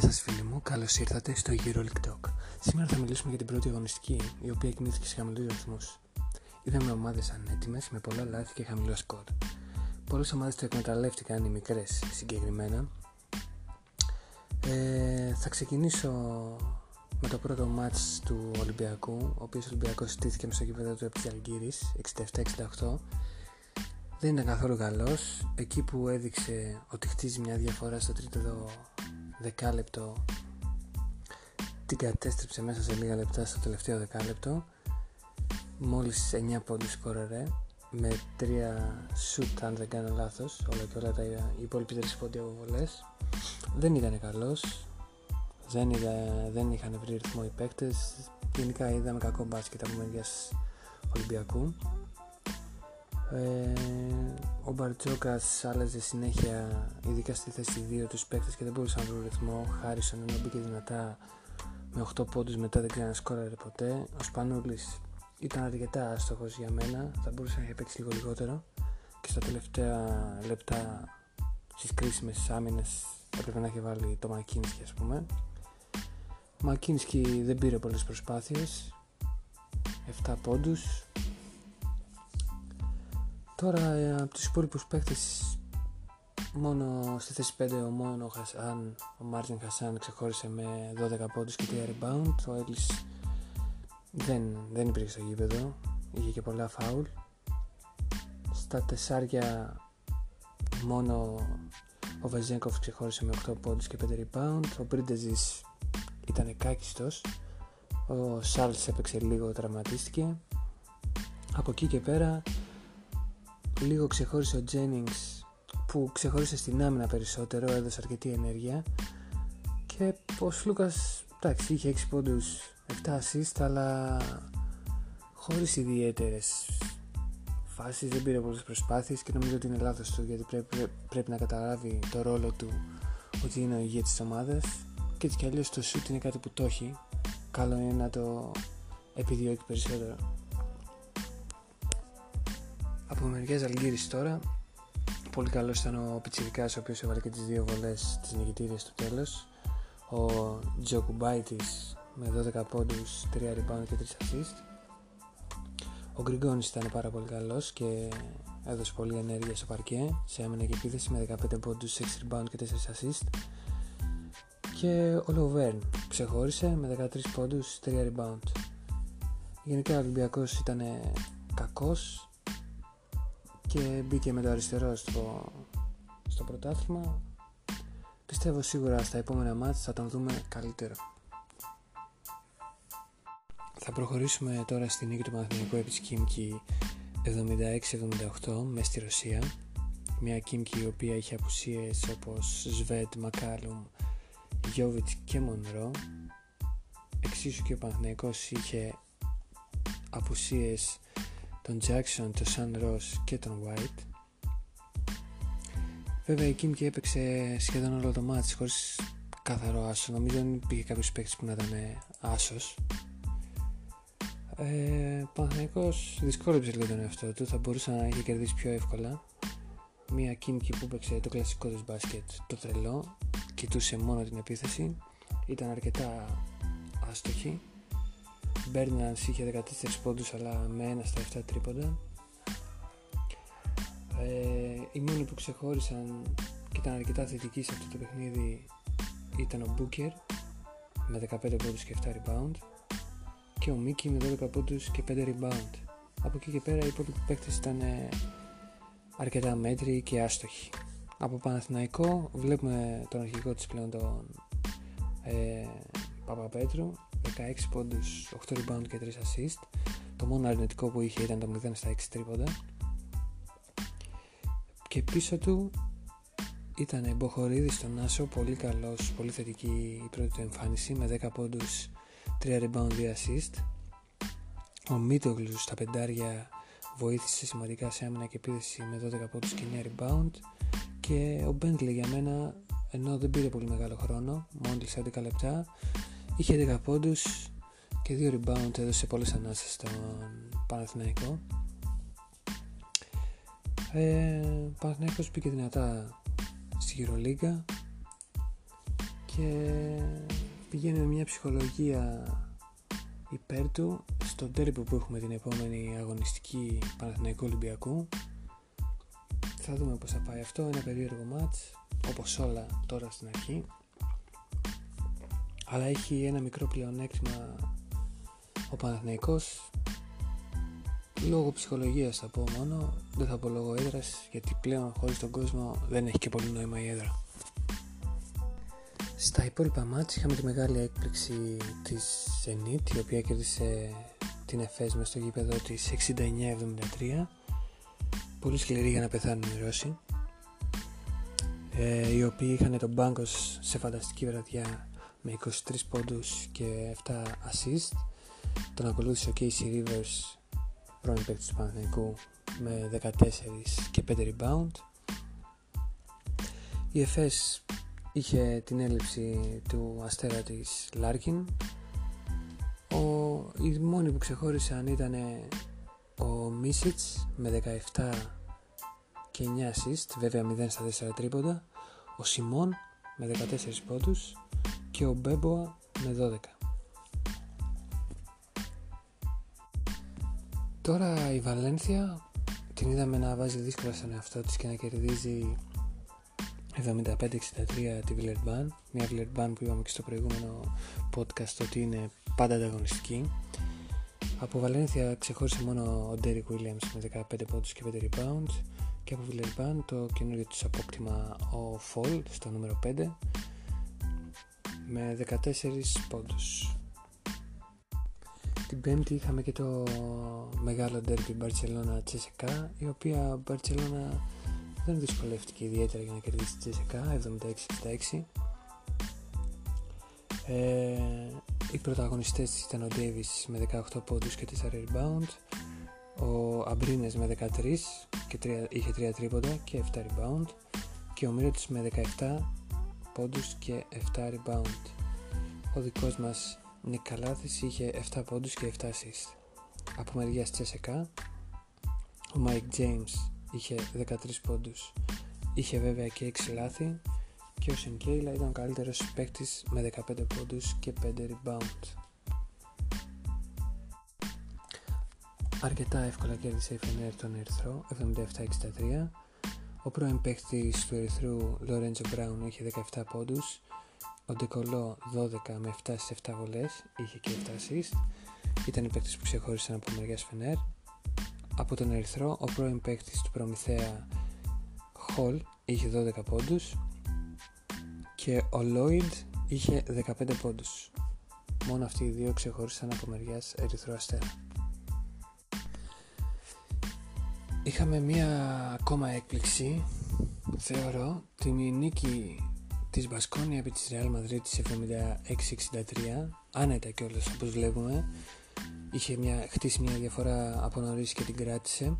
Γεια σας φίλοι μου, καλώς ήρθατε στο EuroLeague Talk. Σήμερα θα μιλήσουμε για την πρώτη αγωνιστική, η οποία κινήθηκε σε χαμηλούς ρυθμούς. Είδαμε ομάδες ανέτοιμες με πολλά λάθη και χαμηλό σκορ. Πολλές ομάδες το εκμεταλλεύτηκαν, οι μικρές συγκεκριμένα. Θα ξεκινήσω με το πρώτο μάτς του Ολυμπιακού, ο οποίος Ολυμπιακός στήθηκε στο γήπεδο του επί της Αλγύρης, 67-68. Δεν ήταν καθόλου καλός. Εκεί που έδειξε ότι χτίζει μια διαφορά στο τρίτο δεκάλεπτο, την κατέστρεψε μέσα σε λίγα λεπτά στο τελευταίο δεκάλεπτο. Μόλις 9 πόντους σκόραρε με 3 σουτ, αν δεν κάνω λάθος, όλα και όλα οι υπόλοιποι 3 πόντοι αποβολές. Δεν ήταν καλός, δεν είχαν βρει ρυθμό οι παίκτες. Γενικά είδαμε κακό μπάσκετ από μεριάς Ολυμπιακού. Ο Μπαρτζόκας άλλαζε συνέχεια, ειδικά στη θέση 2, τους παίκτες και δεν μπορούσαν να βρουν ρυθμό. Χάρισον, ενώ μπήκε δυνατά με 8 πόντους, μετά δεν ξανασκόραρε ποτέ. Ο Σπανούλης ήταν αρκετά άστοχος για μένα, θα μπορούσε να έχει παίξει λίγο λιγότερο και στα τελευταία λεπτά στις κρίσιμες άμυνες έπρεπε να έχει βάλει το Μακίνσκι, ας πούμε. Ο Μακίνσκι δεν πήρε πολλές προσπάθειες, 7 πόντους. Τώρα από τους υπόλοιπους παίκτες, μόνο στη θέση 5 ο Μάρτιν Χασάν ξεχώρισε με 12 πόντους και 3 rebound. Ο Έγκλης δεν υπήρχε στο γήπεδο, είχε και πολλά φάουλ. Στα τεσσάρια μόνο ο Βεζέγκοφ ξεχώρισε με 8 πόντους και 5 rebound. Ο Πρίντεζης ήταν κάκιστος. Ο Σάλς έπαιξε λίγο, τραυματίστηκε. Από εκεί και πέρα λίγο ξεχώρισε ο Τζένινγκς, που ξεχώρισε στην άμυνα περισσότερο, έδωσε αρκετή ενέργεια. Και ο Σλούκας, εντάξει, είχε 6 πόντους, 7 assist, αλλά χωρίς ιδιαίτερες φάσεις, δεν πήρε πολλές προσπάθειες και νομίζω ότι είναι λάθος του, γιατί πρέπει να καταλάβει το ρόλο του, ότι είναι ο ηγέτης της ομάδας, και έτσι κι αλλιώς το shoot είναι κάτι που το έχει, καλό είναι να το επιδιώκει περισσότερο. Από μεριάς Αλγύρης τώρα, πολύ καλός ήταν ο Πιτσιρικάς, ο οποίος έβαλε και τις 2 βολές της νικητήριας στο τέλος. Ο Τζοκουμπάιτης με 12 πόντους, 3 rebound και 3 assist. Ο Γκριγκόνης ήταν πάρα πολύ καλός και έδωσε πολλή ενέργεια στο παρκέ, σε άμυνα και επίθεση, με 15 πόντους, 6 rebound και 4 assist. Και ο Λοβέρν ξεχώρισε με 13 πόντους, 3 rebound. Γενικά ο Ολυμπιακός ήταν κακός και μπήκε με το αριστερό στο πρωτάθλημα. Πιστεύω σίγουρα στα επόμενα μάτς θα τον δούμε καλύτερο. Θα προχωρήσουμε τώρα στη νίκη του Παναθηναϊκού επί της Κίμκι 76-78 μες στη Ρωσία. Μια Κίμκι η οποία είχε απουσίες όπως Σβέντ, Μακάλουμ, Γιόβιτς και Μονρό. Εξίσου και ο Παναθηναϊκός είχε απουσίες τον Jackson, τον Σαν Ρος και τον White. Βέβαια η Κίμκι έπαιξε σχεδόν όλο το μάτς χωρίς καθαρό άσο. Νομίζω δεν υπήρχε κάποιος παίκτης που να ήταν άσος. Ο Παναθηναϊκός δυσκόλεψε λίγο τον εαυτό του, θα μπορούσε να είχε κερδίσει πιο εύκολα. Μια Κίμκι που έπαιξε το κλασικό της μπάσκετ, το τρελό, κοιτούσε μόνο την επίθεση, ήταν αρκετά άστοχη. Μπέρνανς είχε 14 πόντους, αλλά με 1 στα 7 τρίποντα. Οι μόνοι που ξεχώρισαν και ήταν αρκετά θετικοί σε αυτό το παιχνίδι ήταν ο Μπούκερ με 15 πόντους και 7 rebound και ο Μίκη με 12 πόντους και 5 rebound. Από εκεί και πέρα οι υπόλοιποι παίκτες ήταν αρκετά μέτριοι και άστοχοι. Από Παναθηναϊκό βλέπουμε τον αρχηγό της πλέον, τον Παπαπέτρου, 16 πόντους, 8 rebound και 3 assist. Το μόνο αρνητικό που είχε ήταν το 0 στα 6 τρίποντα. Και πίσω του ήταν Μποχορίδης στον άσο, πολύ καλός, πολύ θετική η πρώτη του εμφάνιση, με 10 πόντους, 3 rebound, 2 assist. Ο Μίτογλου στα πεντάρια βοήθησε σημαντικά σε άμυνα και επίθεση με 12 πόντους και 9 rebound. Και ο Μπέντλε για μένα, ενώ δεν πήρε πολύ μεγάλο χρόνο, μόλις 11 λεπτά, είχε 10 πόντους και 2 rebound, έδωσε πολλές ανάσες στον Παναθηναϊκό. Ο Παναθηναϊκός πήγε δυνατά στη Euroliga και πηγαίνει με μια ψυχολογία υπέρ του στο ντέρμπι που έχουμε την επόμενη αγωνιστική Παναθηναϊκού Ολυμπιακού. Θα δούμε πώς θα πάει αυτό. Είναι περίεργο μάτς, όπως όλα τώρα στην αρχή, αλλά έχει ένα μικρό πλεονέκτημα ο Παναθηναϊκός, λόγω ψυχολογίας θα πω μόνο, δεν θα πω λόγω έδρας, γιατί πλέον χωρίς τον κόσμο δεν έχει και πολύ νόημα η έδρα. Στα υπόλοιπα μάτς είχαμε τη μεγάλη έκπληξη της Zenit, η οποία κέρδισε την Εφές μες στο γήπεδο της 69-73. Πολύ σκληρή για να πεθάνουν οι Ρώσοι, οι οποίοι είχαν τον Μπάνκος σε φανταστική βραδιά με 23 πόντους και 7 assist. Τον ακολούθησε ο Casey Rivers, πρώην παίκτης του Παναθηναϊκού, με 14 και 5 rebound. Η Εφές είχε την έλλειψη του αστέρα της Larkin. Οι μόνοι που ξεχώρισαν ήταν ο Μίσιτς με 17 και 9 assist, βέβαια 0 στα 4 τρίποντα, ο Σιμών με 14 πόντους και ο Μπέμποα με 12. Τώρα η Βαλένθια την είδαμε να βάζει δύσκολα στον εαυτό της και να κερδίζει 75-63 τη Βιλερμπάν, μια Βιλερμπάν που είπαμε και στο προηγούμενο podcast ότι είναι πάντα ανταγωνιστική. Από Βαλένθια ξεχώρισε μόνο ο Ντέρικ Williams με 15 πόντους και 5 rebounds, και από Βιλερμπάν το καινούριο τους απόκτημα ο Φολ στο νούμερο 5 με 14 πόντους. Την Πέμπτη είχαμε και το μεγάλο ντέρμπι Μπαρτσελώνα-Τσέσεκα, η οποία Μπαρτσελώνα δεν δυσκολεύτηκε ιδιαίτερα για να κερδίσει τη Τσέσεκα 76-66. Οι πρωταγωνιστές ήταν ο Ντέιβις με 18 πόντους και 4 rebound, ο Αμπρίνες με 13 και είχε 3 τρίποντα και 7 rebound, και ο Μύρωτης με 17 πόντους και 7 rebound. Ο δικός μας Νικ Καλάθης είχε 7 πόντους και 7 assist. Από μεριάς Τσέσεκα ο Μάικ Τζέιμς είχε 13 πόντους, είχε βέβαια και 6 λάθη, και ο Σενκέιλα ήταν ο καλύτερος παίκτης με 15 πόντους και 5 rebound. Αρκετά εύκολα κέρδισε η Φενέρ τον Ερυθρό 77-63. Ο πρώην παίκτης του Ερυθρού Λορέντζο Μπράουν είχε 17 πόντους, ο Ντεκολό 12 με 7 στις 7 βολές, είχε και 7 assist. Ήταν οι παίκτες που ξεχώρισαν από μεριάς Φενέρ. Από τον Ερυθρό ο πρώην παίκτης του Προμηθέα Χολ είχε 12 πόντους και ο Λόιντ είχε 15 πόντους. Μόνο αυτοί οι δύο ξεχώρισαν από μεριάς Ερυθρό Αστέρα. Είχαμε μία ακόμα έκπληξη, θεωρώ, την νίκη της Μπασκόνια επί της Ρεάλ Μαδρίτης 76-63, άνετα κιόλας όπως βλέπουμε. Είχε χτίσει μια διαφορά από νωρίς και την κράτησε.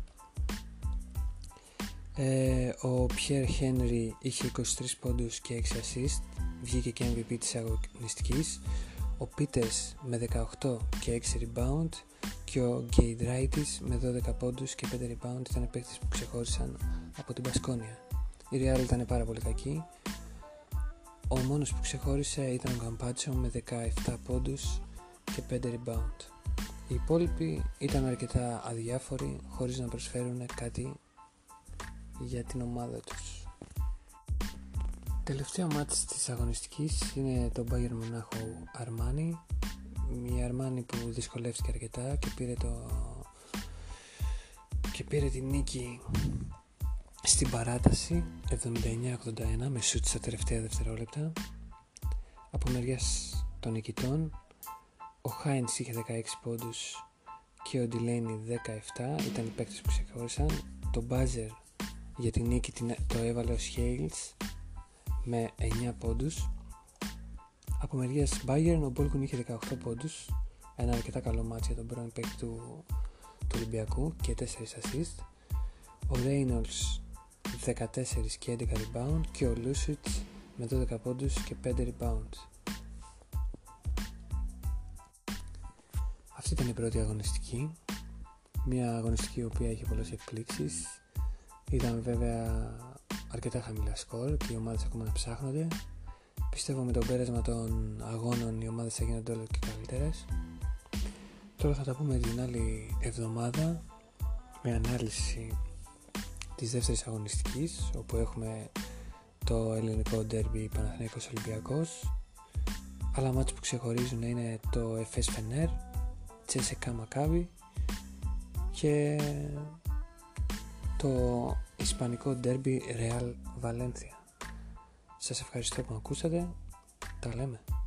Ο Πιέρ Χένρι είχε 23 πόντους και 6 assist, βγήκε και MVP της αγωνιστικής. Ο Πίτερς με 18 και 6 rebound και ο Γκέιντράιτης με 12 πόντους και 5 rebound ήταν παίκτες που ξεχώρισαν από την Μπασκόνια. Η Real ήταν πάρα πολύ κακή. Ο μόνος που ξεχώρισε ήταν ο Γκαμπάτσο με 17 πόντους και 5 rebound. Οι υπόλοιποι ήταν αρκετά αδιάφοροι, χωρίς να προσφέρουν κάτι για την ομάδα τους. Τελευταίο μάτς της αγωνιστικής είναι το Bayern Μονάχο Αρμάνι. Η Αρμάνι που δυσκολεύτηκε αρκετά και πήρε τη νίκη στην παράταση 79-81 με σουτ στα τελευταία δευτερόλεπτα. Από μεριάς των νικητών ο Χάιντς είχε 16 πόντους και ο Ντιλέινι 17, ήταν οι παίκτες που ξεχώρισαν. Το μπάζερ για τη νίκη το έβαλε ο Σχέιλς με 9 πόντους. Από μεριάς Bayern ο Μπόλκουν είχε 18 πόντους, ένα αρκετά καλό μάτσο για τον πρώην παίκτη του Ολυμπιακού και 4 assist. Ο Reynolds 14 και 11 rebound και ο Λούσιτς με 12 πόντους και 5 rebound. Αυτή ήταν η πρώτη αγωνιστική, μια αγωνιστική η οποία είχε πολλές εκπλήξεις. Είδαμε βέβαια αρκετά χαμηλά σκορ και οι ομάδες ακόμα να ψάχνονται. Πιστεύω με το πέρασμα των αγώνων οι ομάδες θα γίνονται όλο και καλύτερες. Τώρα θα τα πούμε την άλλη εβδομάδα με ανάλυση της δεύτερης αγωνιστικής, όπου έχουμε το ελληνικό ντέρμπι Παναθηναϊκός Ολυμπιακός. Άλλα μάτς που ξεχωρίζουν είναι το Εφές Φενέρ, Τσέσεκα Μακάβι και το ισπανικό ντέρμπι Ρεάλ Βαλένθια. Σας ευχαριστώ που με ακούσατε. Τα λέμε.